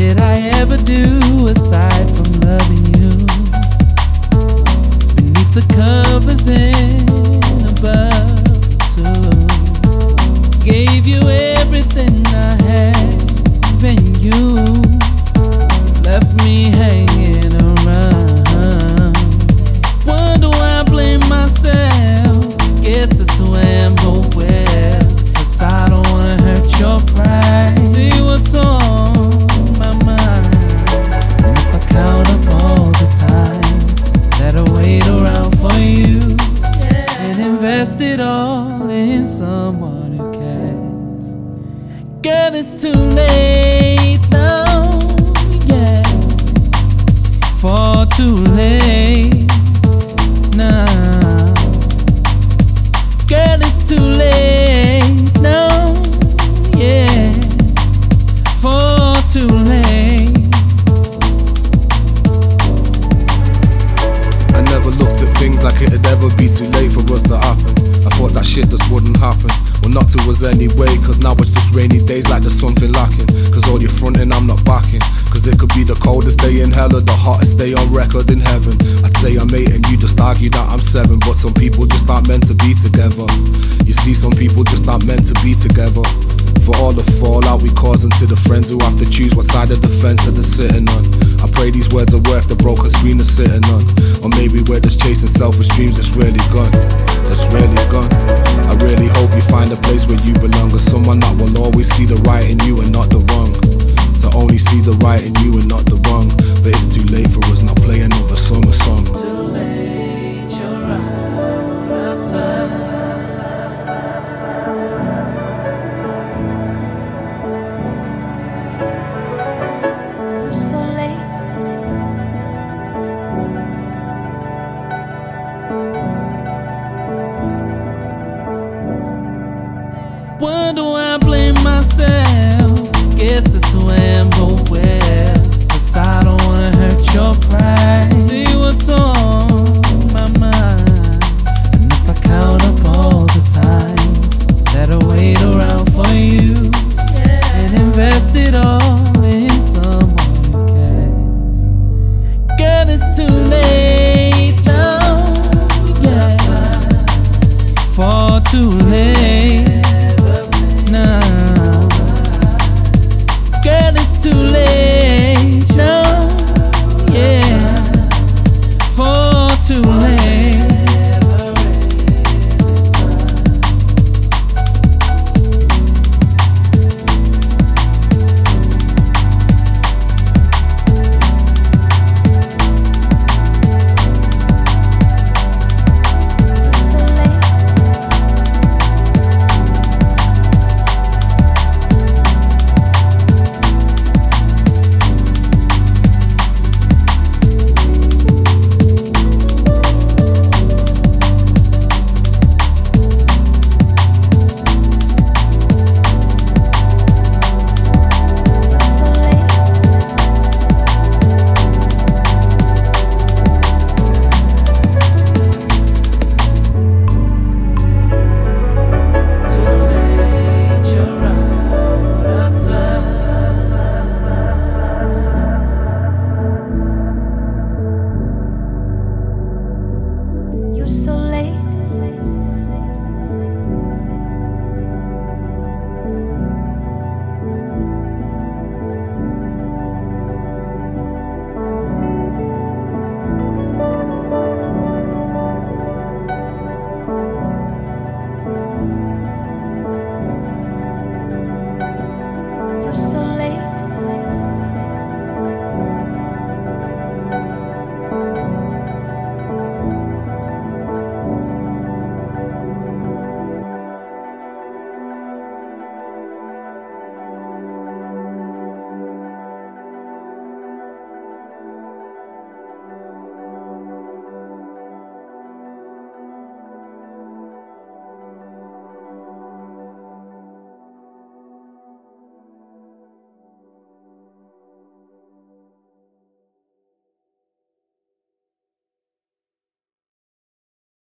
did I ever do aside from loving you? Beneath the covers and above too. Gave you everything I had, and you left me hanging around. Wonder why I blame myself. Guess it's who I am, oh well. 'Cause I don't wanna hurt your pride. See what's on my mind. And if I count up all the time that I wait around for you, and invest it all in someone who cares. Girl, it's too late now, yeah, far too late now. Girl, it's too late now, yeah, far too late. I never looked at things like it'd ever be too late for us to happen. I thought that shit just wouldn't happen. Well, not to us anyway, 'cause now it's just rainy days like there's something lacking. 'Cause all you're fronting, I'm not backing. 'Cause it could be the coldest day in hell or the hottest day on record in heaven. I'd say I'm 8 and you just argue that I'm 7. But some people just aren't meant to be together. You see, some people just aren't meant to be together. For all the fallout we causing to the friends who have to choose what side of the fence that they're sitting on. I pray these words are worth the broken screen they're sitting on. Or maybe we're just chasing selfish dreams that's really gone. That's really gone. I really hope you find a place where you belong, or someone that will always see the right in you and not the wrong. To only see the right in you and not the wrong. But it's too late for us, not play another summer song. Too late, you're out of time. Wonder why I blame myself. Guess it's who I am, oh well. 'Cause I don't wanna hurt your pride. See what's on my mind. And if I count up all the time that I wait around for you, and invest it all in someone who cares. Girl, it's too late now, yeah, far too late now. Girl, it's too late.